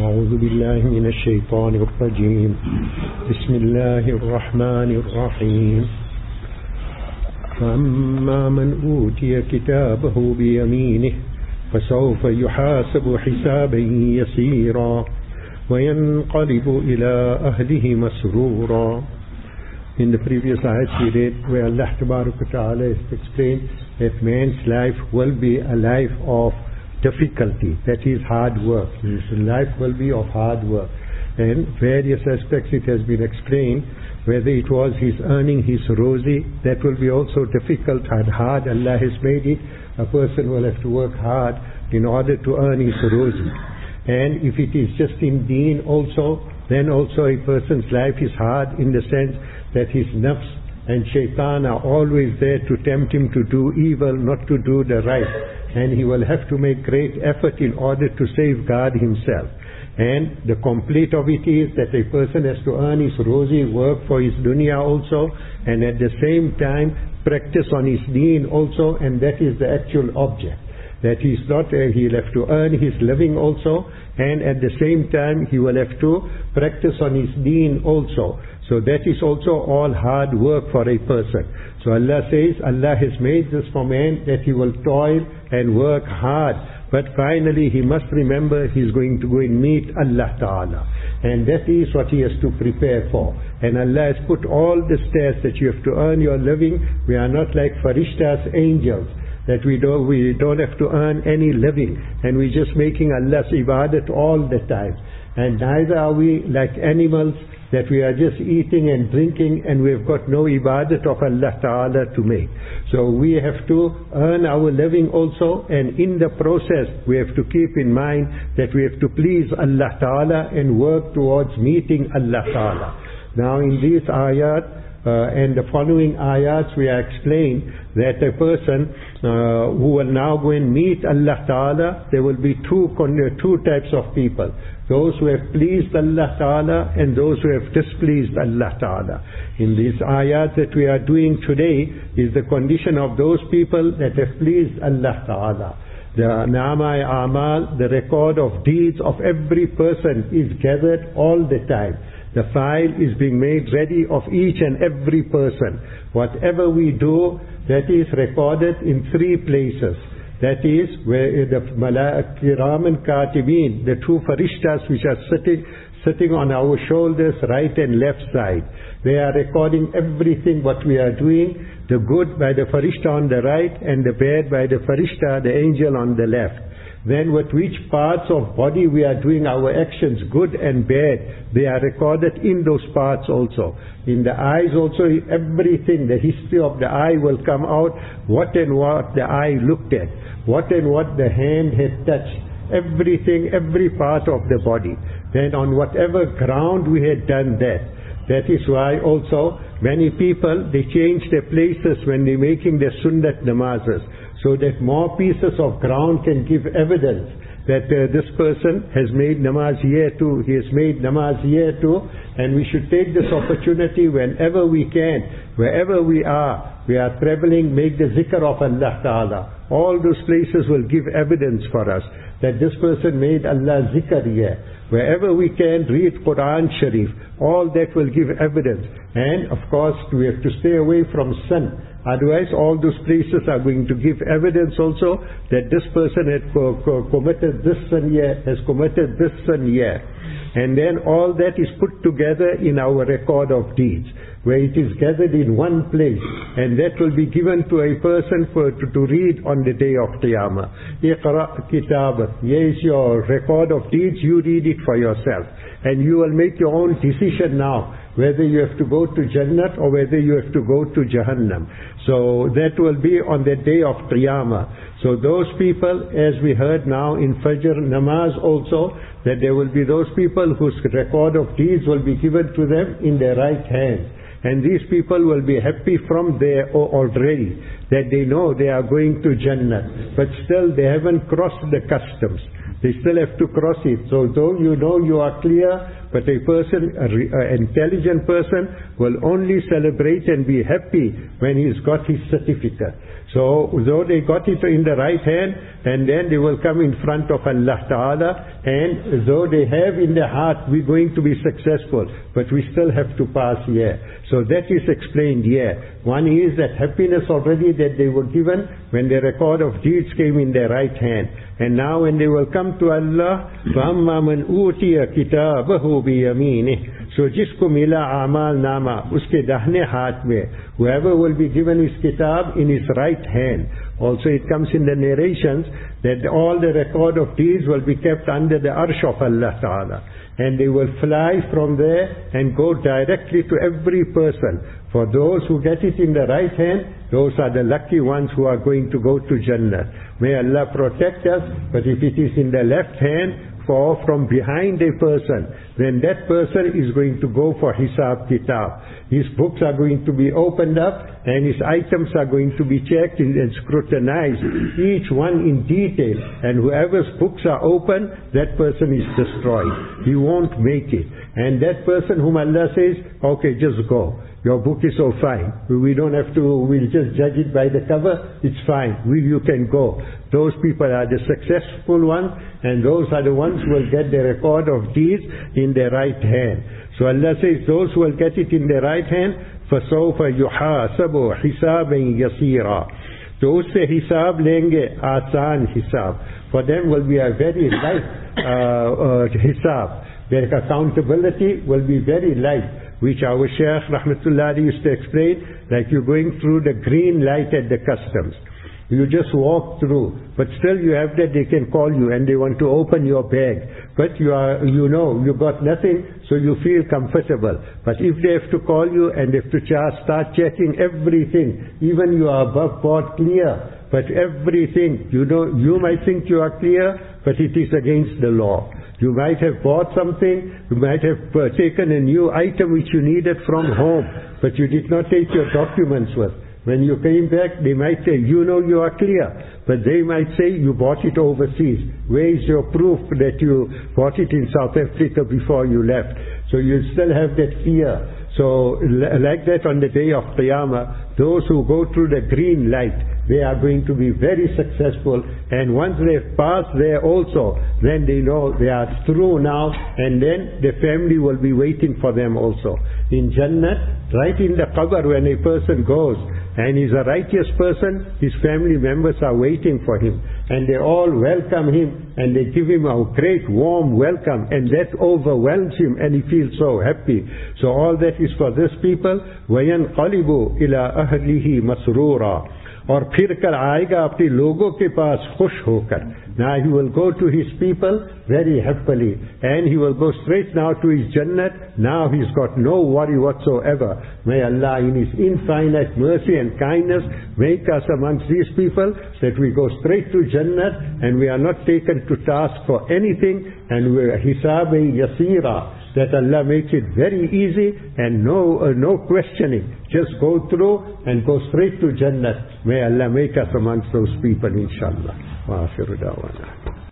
أعوذ بالله من الشيطان الرجيم بسم الله الرحمن الرحيم فأما من أوتي كتابه بيمينه فسوف يحاسب حسابا يسيرا وينقلب إلى أهله مسرورا. In the previous ayat we read where Allah Tabaraka Ta'ala has explained that man's life will be a life of difficulty, that is hard work. His life will be of hard work. And various aspects it has been explained, whether it was his earning his rozi, that will be also difficult and hard. Allah has made it. A person will have to work hard in order to earn his rozi. And if it is just in deen also, then also a person's life is hard in the sense that his nafs and shaitan are always there to tempt him to do evil, not to do the right. And he will have to make great effort in order to safeguard himself. And the complete of it is that a person has to earn his rozi, work for his dunya also, and at the same time practice on his deen also, and that is the actual object. That he's not, he'll have to earn his living also, and at the same time he will have to practice on his deen also. So that is also all hard work for a person. So Allah says, Allah has made this for man that he will toil and work hard. But finally he must remember he's going to go and meet Allah Ta'ala. And that is what he has to prepare for. And Allah has put all the stairs that you have to earn your living. We are not like farishtas, angels, that we don't have to earn any living. And we're just making Allah's ibadat all the time. And neither are we like animals, that we are just eating and drinking and we've got no ibadat of Allah Ta'ala to make. So we have to earn our living also, and in the process we have to keep in mind that we have to please Allah Ta'ala and work towards meeting Allah Ta'ala. Now in these ayat and the following ayats we are explained that a person who will now go and meet Allah Ta'ala, there will be two types of people. Those who have pleased Allah Ta'ala and those who have displeased Allah Ta'ala. In these ayat that we are doing today is the condition of those people that have pleased Allah Ta'ala. The Nama Amal, the record of deeds of every person is gathered all the time. The file is being made ready of each and every person. Whatever we do, that is recorded in three places. That is where the Kiram and Katibin, the two farishtas which are sitting on our shoulders, right and left side. They are recording everything what we are doing, the good by the farishta on the right and the bad by the farishta, the angel on the left. Then with which parts of body we are doing our actions, good and bad, they are recorded in those parts also. In the eyes also, everything, the history of the eye will come out, what and what the eye looked at, what and what the hand had touched, everything, every part of the body. Then on whatever ground we had done that. That is why also many people, they change their places when they're making their sunnat namazes, so that more pieces of ground can give evidence that this person has made namaz here too, he has made namaz here too, and we should take this opportunity whenever we can, wherever we are traveling, make the zikr of Allah Ta'ala. All those places will give evidence for us that this person made Allah zikr here. Wherever we can, read Quran Sharif. All that will give evidence. And of course we have to stay away from sin. Otherwise all those places are going to give evidence also that this person had committed this sin here, has committed this sin here. And then all that is put together in our record of deeds, where it is gathered in one place, and that will be given to a person to read on the day of Qiyamah. Iqra kitabak. Here is your record of deeds, you read it for yourself. And you will make your own decision now, whether you have to go to Jannat or whether you have to go to Jahannam. So that will be on the day of Qiyamah. So those people, as we heard now in Fajr Namaz also, that there will be those people whose record of deeds will be given to them in their right hand. And these people will be happy from there already, that they know they are going to Jannah. But still they haven't crossed the customs. They still have to cross it. So though you know you are clear but a person, an intelligent person, will only celebrate and be happy when he's got his certificate. So, though they got it in the right hand, and then they will come in front of Allah Ta'ala, and though they have in their heart, we're going to be successful, but we still have to pass here. So that is explained here. One is that happiness already that they were given when the record of deeds came in their right hand. And now when they will come to Allah, فَأَمَّا مَنْ أُوتِيَ كِتَابَهُ بِيَمِينِهِ, so जिसको मिला आमाल नामा उसके दाहिने हाथ में, whoever will be given his kitab in his right hand. Also it comes in the narrations that all the record of deeds will be kept under the arsh of Allah Ta'ala, and they will fly from there and go directly to every person. For those who get it in the right hand, those are the lucky ones who are going to go to Jannah. May Allah protect us. But if it is in the left hand, or from behind a person, then that person is going to go for Hisab Kitab. His books are going to be opened up, and his items are going to be checked and scrutinized, each one in detail. And whoever's books are open, that person is destroyed. He won't make it. And that person whom Allah says, okay, just go. Your book is so fine. We don't have to, we'll just judge it by the cover. It's fine. You can go. Those people are the successful ones, and those are the ones who will get the record of deeds in their right hand. So Allah says, those who will get it in their right hand, فَسَوْفَ يُحَاسَبُ حِسَابًا يَسِيرًا. Those se hisab lenge, asan hisab. For them will be a very light hisab. Their accountability will be very light, which our Shaykh Rahmatullah used to explain, like you're going through the green light at the customs. You just walk through, but still you have that they can call you and they want to open your bag. But you got nothing, so you feel comfortable. But if they have to call you and they have to start checking everything, even you are above board clear, but everything, you might think you are clear, but it is against the law. You might have bought something, you might have taken a new item which you needed from home, but you did not take your documents with. When you came back, they might say, you are clear. But they might say, you bought it overseas. Where is your proof that you bought it in South Africa before you left? So you still have that fear. So like that on the day of Qiyamah, those who go through the green light, they are going to be very successful. And once they've passed there also, then they know they are through now, and then the family will be waiting for them also. In Jannah, right in the qabr when a person goes, and he's a righteous person, his family members are waiting for him. And they all welcome him, and they give him a great warm welcome, and that overwhelms him, and he feels so happy. So all that is for this people. وَيَنْقَلِبُ إِلَىٰ أَهْلِهِ مَسْرُورًا. और फिर कर आएगा अपने लोगों के पास खुश होकर. Now he will go to his people very happily, and he will go straight now to his Jannat. Now he's got no worry whatsoever. May Allah in His infinite mercy and kindness make us amongst these people, that we go straight to Jannat, and we are not taken to task for anything, and we are hisabi yasira, that Allah makes it very easy and no questioning. Just go through and go straight to Jannah. May Allah make us amongst those people, inshallah. Wa akhiru da'wana.